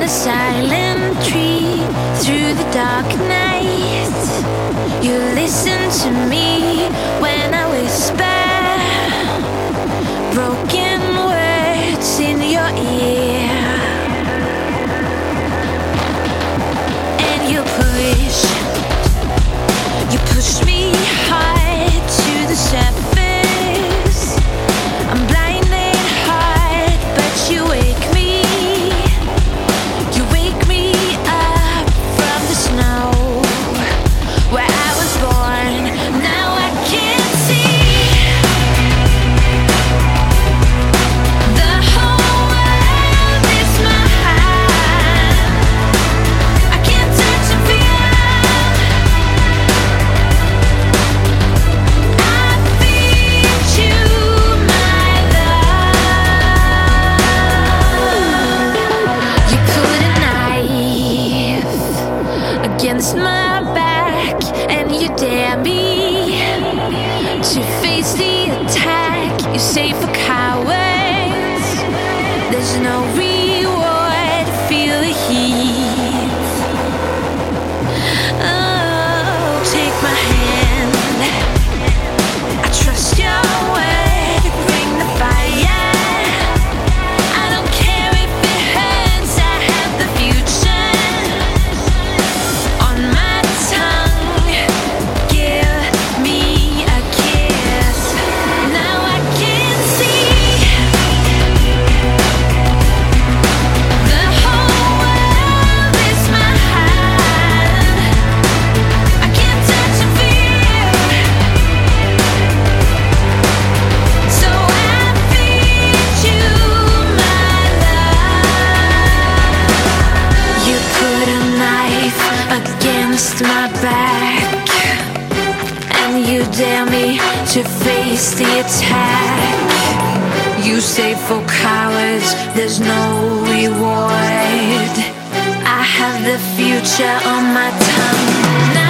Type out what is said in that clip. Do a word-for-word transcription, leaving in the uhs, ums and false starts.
a silent tree through the dark night. You listen to me when I whisper broken words in your ear, and you push, you push me hard to the surface. I'm blinded hard, but you wake me, you wake me up from the snow where I was born. Now I can see the whole world is mine. I can't touch and feel. I feed you my love. You put a knife against my back, and you dare me to face the attack. You say for cowards there's no reward. Feel the heat. Oh, take my hand. I trust your word. Bring the fire. I don't care if it hurts. I have the future on my tongue. Give me a kiss. Now I can see the whole world is mine. I can't touch and feel, so I feed you my love. You put a knife against my back, and you dare me to face the attack. You say for cowards there's no reward. I have the future on my tongue.